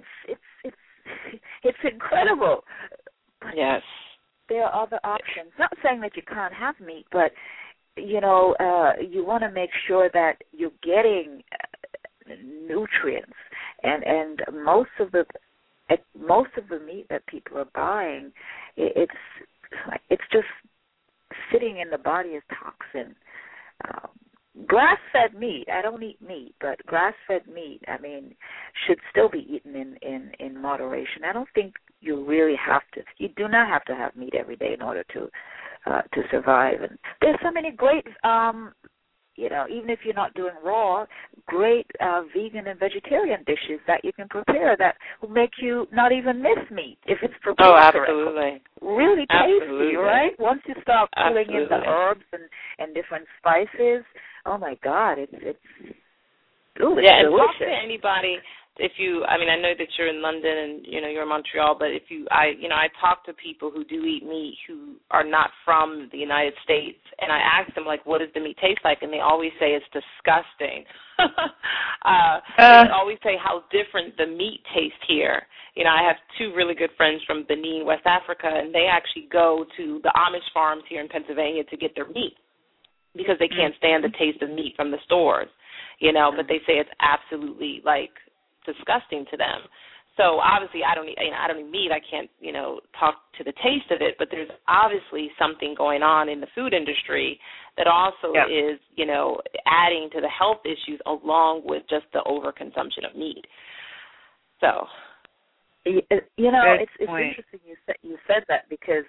it's incredible. But there are other options. Not saying that you can't have meat, but you know, you want to make sure that you're getting nutrients, and most of the meat that people are buying, it's just sitting in the body as toxin. Grass-fed meat, I don't eat meat, but grass-fed meat, I mean, should still be eaten in moderation. I don't think you do not have to have meat every day in order to survive. And there's so many great, you know, even if you're not doing raw, great vegan and vegetarian dishes that you can prepare that will make you not even miss meat if it's prepared. Oh, absolutely. Really tasty, right? Once you start pulling in the herbs and different spices, oh my God, it's delicious. And talk to anybody. I mean, I know that you're in London and, you know, you're in Montreal, but I talk to people who do eat meat who are not from the United States, and I ask them, like, what does the meat taste like? And they always say it's disgusting. They always say how different the meat tastes here. You know, I have two really good friends from Benin, West Africa, and they actually go to the Amish farms here in Pennsylvania to get their meat because they can't stand the taste of meat from the stores, you know, but they say it's absolutely, like, disgusting to them. So obviously I don't eat meat. I can't, you know, talk to the taste of it, but there's obviously something going on in the food industry that also is, you know, adding to the health issues along with just the overconsumption of meat. So, you know, it's interesting you said that, because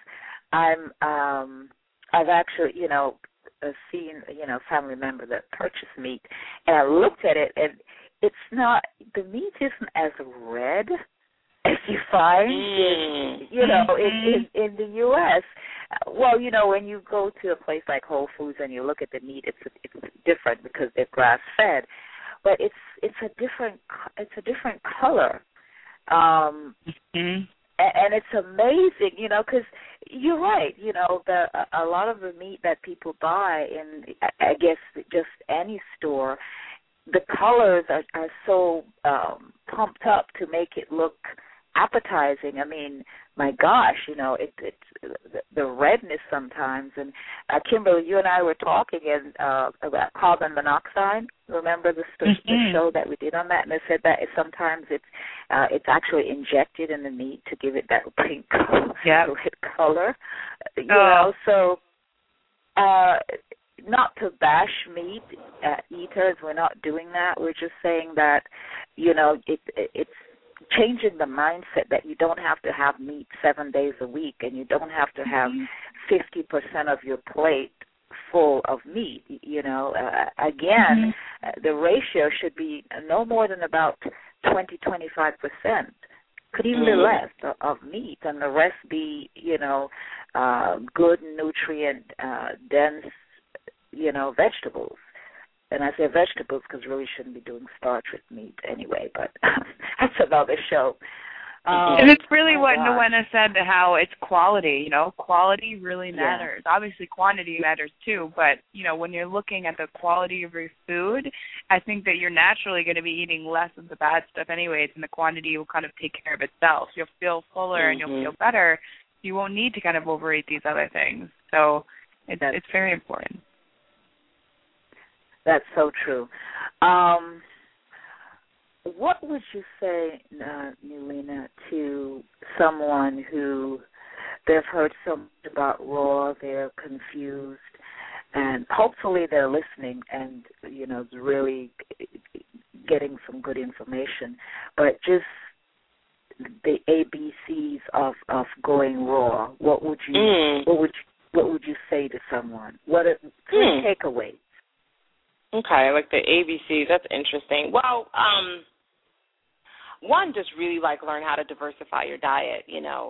I've actually, you know, seen, you know, a family member that purchased meat, and I looked at it, and it's not, the meat isn't as red as you find in, you know, in the U.S. Well, you know, when you go to a place like Whole Foods and you look at the meat, it's different because they're grass fed, but it's a different color, and it's amazing, you know, because you're right, you know, a lot of the meat that people buy in, I guess, just any store, the colors are so pumped up to make it look appetizing. I mean, my gosh, you know, it's the redness sometimes. And Kimberly, you and I were talking about carbon monoxide. Remember the show that we did on that? And they said that sometimes it's actually injected in the meat to give it that pink red color. You know, so. Not to bash meat eaters, we're not doing that. We're just saying that, you know, it's changing the mindset that you don't have to have meat 7 days a week, and you don't have to have 50% of your plate full of meat. You know, again, the ratio should be no more than about 20-25%. Could even be less of meat, and the rest be, you know, good nutrient dense, you know, vegetables. And I say vegetables because really shouldn't be doing starch with meat anyway, but that's another show. And it's really what Nowena said, how it's quality, you know, quality really matters. Obviously quantity matters too, but, you know, when you're looking at the quality of your food, I think that you're naturally going to be eating less of the bad stuff anyways, and the quantity will kind of take care of itself. You'll feel fuller and you'll feel better. You won't need to kind of overeat these other things. So it's very important. That's so true. What would you say, Newena, to someone who they've heard so much about raw, they're confused, and hopefully they're listening and, you know, really getting some good information, but just the ABCs of going raw, what would you say to someone? What are 3 takeaways? Okay, like the ABCs. That's interesting. Well, one, just really learn how to diversify your diet.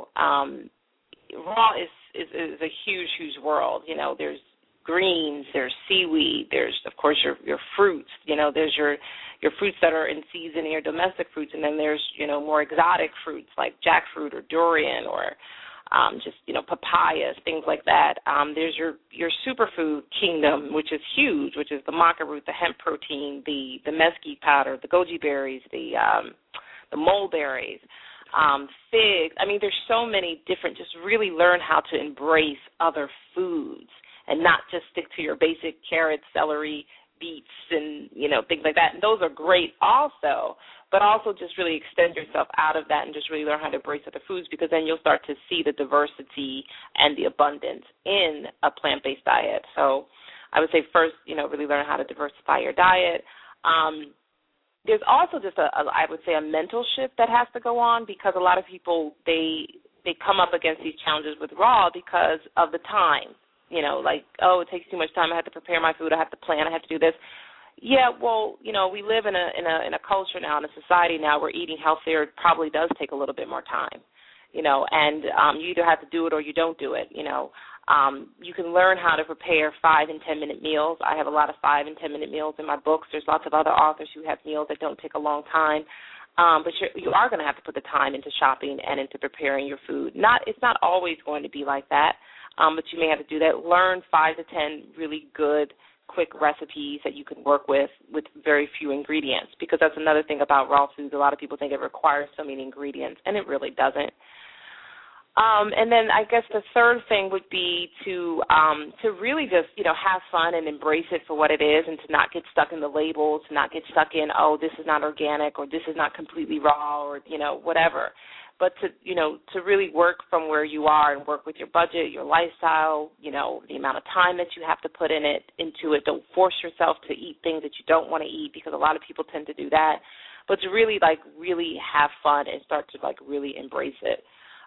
Raw is a huge, huge world. There's greens, there's seaweed, there's of course your fruits. There's your fruits that are in season, your domestic fruits, and then there's more exotic fruits like jackfruit or durian or just papayas, things like that. There's your superfood kingdom, which is huge, which is the maca root, the hemp protein, the mesquite powder, the goji berries, the mulberries, figs. I mean, there's so many different. Just really learn how to embrace other foods and not just stick to your basic carrots, celery, beets, and things like that. And those are great also, but also just really extend yourself out of that and just really learn how to embrace other foods, because then you'll start to see the diversity and the abundance in a plant-based diet. So I would say first, really learn how to diversify your diet. There's also just I would say a mental shift that has to go on, because a lot of people, they come up against these challenges with raw because of the time. It takes too much time. I have to prepare my food. I have to plan. I have to do this. Yeah, well, we live in a culture now, in a society now where eating healthier probably does take a little bit more time, and you either have to do it or you don't do it. You can learn how to prepare 5 and 10 minute meals. I have a lot of 5 and 10 minute meals in my books. There's lots of other authors who have meals that don't take a long time. But you are going to have to put the time into shopping and into preparing your food. It's not always going to be like that, but you may have to do that. Learn 5 to 10 really good, quick recipes that you can work with very few ingredients, because that's another thing about raw foods. A lot of people think it requires so many ingredients, and it really doesn't. And then I guess the third thing would be to really just, have fun and embrace it for what it is, and to not get stuck in the labels, to not get stuck in, this is not organic, or this is not completely raw, or, whatever. But to really work from where you are and work with your budget, your lifestyle, the amount of time that you have to put into it. Don't force yourself to eat things that you don't want to eat, because a lot of people tend to do that. But to really have fun and start to really embrace it.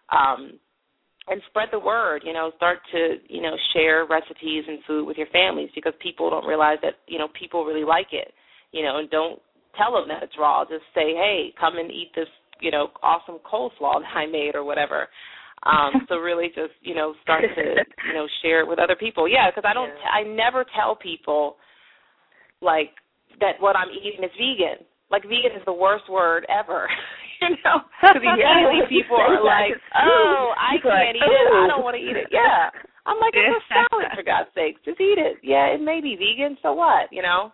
And spread the word, start to, share recipes and food with your families, because people don't realize that, people really like it, and don't tell them that it's raw. Just say, hey, come and eat this, awesome coleslaw that I made or whatever. So really just, start to, share it with other people. Yeah, because I never tell people, that what I'm eating is vegan. Vegan is the worst word ever. Because immediately people are like, I can't eat it. I don't want to eat it. Yeah. I'm like, it's a salad, for God's sakes. Just eat it. Yeah, it may be vegan, so what,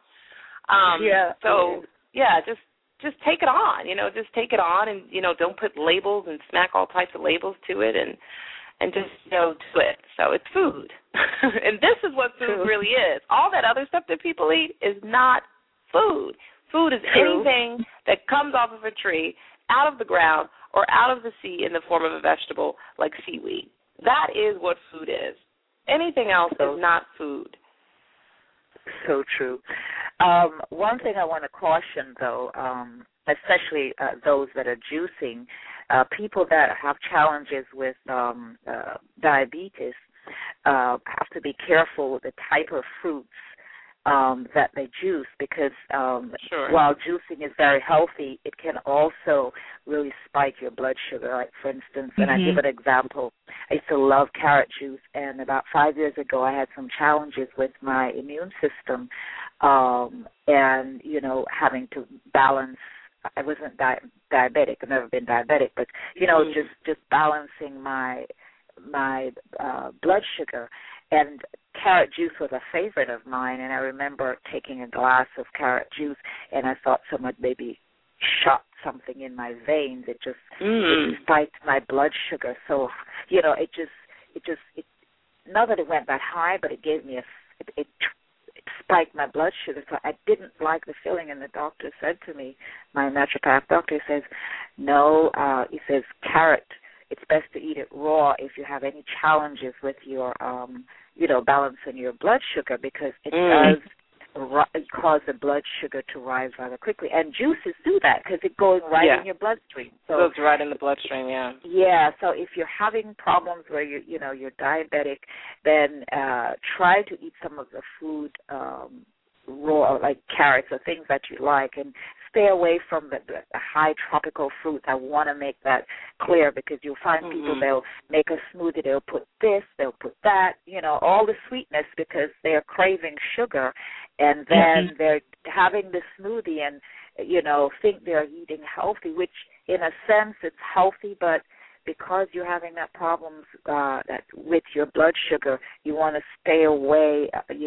So, just take it on, just take it on, and, don't put labels and smack all types of labels to it, and just, do it. So it's food. And this is what food really is. All that other stuff that people eat is not food. Food is anything that comes off of a tree, out of the ground, or out of the sea in the form of a vegetable like seaweed. That is what food is. Anything else is not food. So true. One thing I want to caution, though, especially those that are juicing, people that have challenges with diabetes have to be careful with the type of fruits that they juice, because while juicing is very healthy, it can also really spike your blood sugar. Like, for instance, and I give an example, I used to love carrot juice, and about 5 years ago I had some challenges with my immune system, and, having to balance. I wasn't diabetic. I've never been diabetic, but, just balancing my blood sugar. And carrot juice was a favorite of mine, and I remember taking a glass of carrot juice, and I thought someone maybe shot something in my veins. It spiked my blood sugar. So, it not that it went that high, but it gave me it spiked my blood sugar. So I didn't like the feeling, and the doctor said to me, my naturopath doctor says, no, he says, carrot, it's best to eat it raw if you have any challenges with your, balancing your blood sugar, because it does cause the blood sugar to rise rather quickly. And juices do that because it's going right in your bloodstream. So it goes right in the bloodstream, yeah. Yeah, so if you're having problems where you're diabetic, then try to eat some of the food raw, like carrots or things that you like, and stay away from the high tropical fruits. I want to make that clear because you'll find people, they'll make a smoothie, they'll put this, they'll put that, all the sweetness because they're craving sugar, and then they're having the smoothie and, think they're eating healthy, which in a sense it's healthy, but because you're having that problems with your blood sugar, you want to stay away,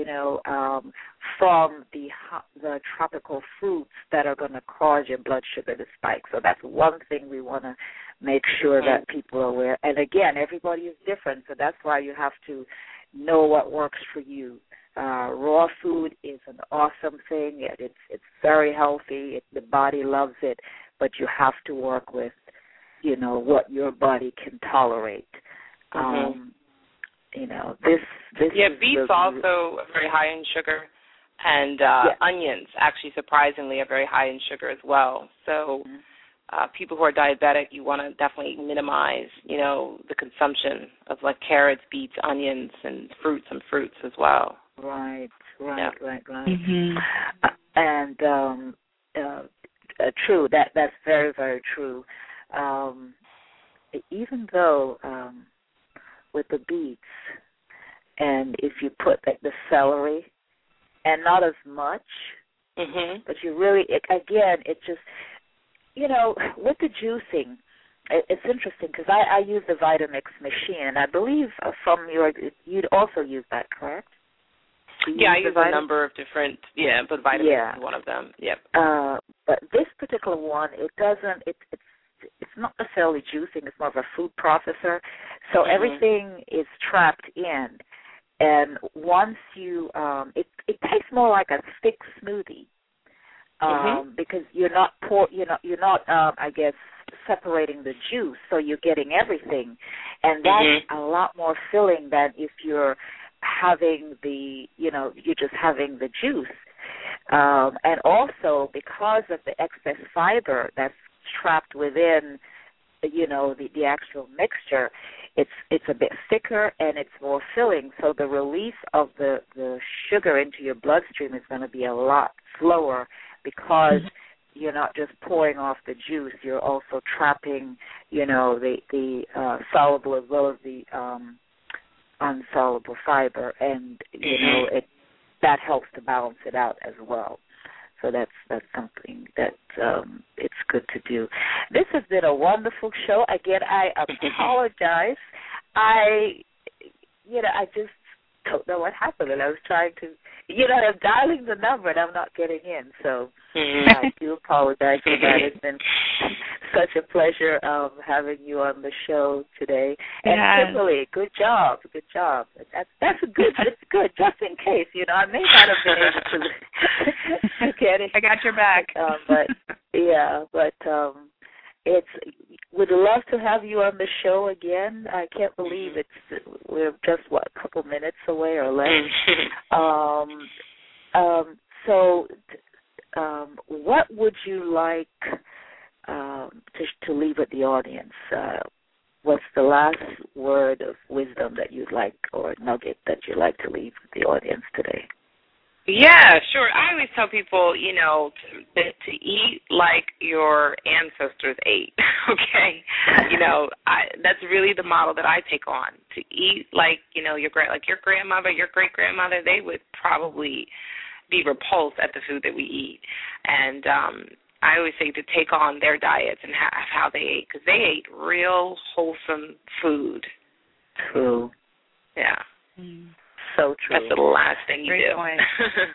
from the tropical fruits that are going to cause your blood sugar to spike. So that's one thing we want to make sure that people are aware. And again, everybody is different, so that's why you have to know what works for you. Raw food is an awesome thing. It's very healthy. The body loves it, but you have to work with what your body can tolerate. Beets also are very high in sugar, and onions actually surprisingly are very high in sugar as well. So people who are diabetic, you want to definitely minimize, the consumption of like carrots, beets, onions, and some fruits as well. Right. Mm-hmm. And true, that's very, very true. Even though with the beets, and if you put like the celery, and not as much, but you really, it just, with the juicing, it's interesting because I use the Vitamix machine, and I believe you'd also use that, correct? I use a number of different, but Vitamix is one of them. Yep. But this particular one, it doesn't, it's not necessarily juicing, it's more of a food processor. So everything is trapped in. And once you, it tastes more like a thick smoothie because you're not separating the juice, so you're getting everything. And that's a lot more filling than if you're having you're just having the juice. And also because of the excess fiber that's trapped within, the actual mixture, it's a bit thicker and it's more filling. So the release of the sugar into your bloodstream is going to be a lot slower because you're not just pouring off the juice. You're also trapping, the soluble as well as the unsoluble fiber, and that helps to balance it out as well. So that's something that it's good to do. This has been a wonderful show. Again, I apologize. I just don't know what happened, and I was trying to, I'm dialing the number and I'm not getting in. So I do apologize for that. It's been such a pleasure having you on the show today. And Kimberly, good job. That's good. It's good, just in case. I may not have been able to get it. I got your back. Would love to have you on the show again. I can't believe we're just a couple minutes away or less. What would you like to leave with the audience? What's the last word of wisdom that you'd like, or nugget that you'd like to leave with the audience today? Yeah, sure. I always tell people, to eat like your ancestors ate, okay? That's really the model that I take on. To eat like, your grandmother, your great-grandmother, they would probably be repulsed at the food that we eat. And I always say to take on their diets and how they ate, because they ate real wholesome food. True. Yeah. So true. That's the last thing you do. Point.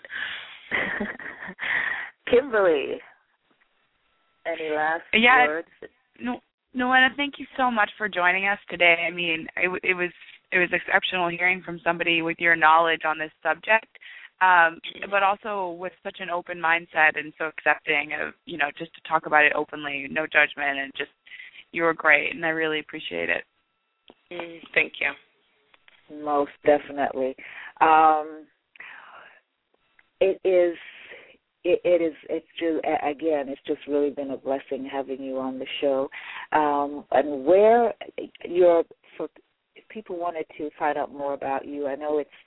Kimberly, any last words? No, Anna, thank you so much for joining us today. I mean, it was exceptional hearing from somebody with your knowledge on this subject, but also with such an open mindset and so accepting of, just to talk about it openly, no judgment, and just, you were great, and I really appreciate it. Thank you. Most definitely. It's just really been a blessing having you on the show. And where if people wanted to find out more about you, I know it's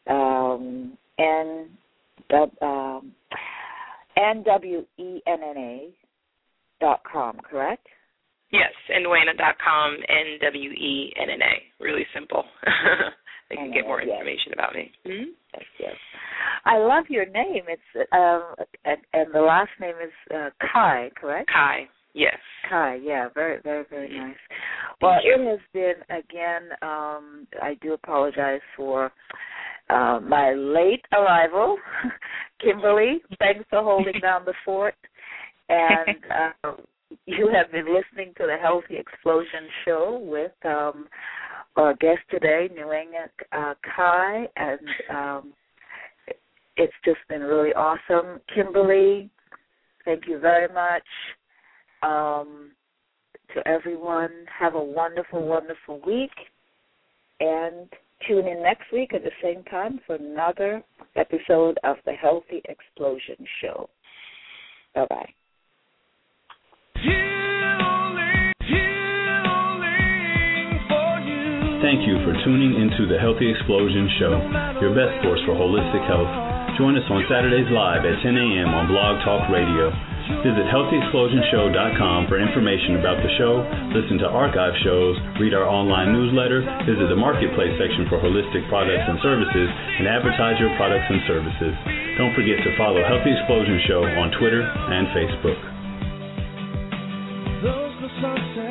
NWENNA.com, correct? Yes, nwenna.com, NWENNA. Really simple. They can get more information about me. Mm-hmm. Yes. I love your name. It's and the last name is Kai, correct? Kai, yes. Kai, yeah, very, very, very nice. Well, it has been, again, I do apologize for my late arrival. Kimberly, thanks for holding down the fort. And you have been listening to the Healthy Explosion Show with our guest today, Nwena Kai, and it's just been really awesome. Kimberly, thank you very much. To everyone, have a wonderful, wonderful week, and tune in next week at the same time for another episode of the Healthy Explosion Show. Bye-bye. Thank you for tuning into the Healthy Explosion Show, your best source for holistic health. Join us on Saturdays live at 10 a.m. on Blog Talk Radio. Visit HealthyExplosionShow.com for information about the show, listen to archive shows, read our online newsletter, visit the marketplace section for holistic products and services, and advertise your products and services. Don't forget to follow Healthy Explosion Show on Twitter and Facebook.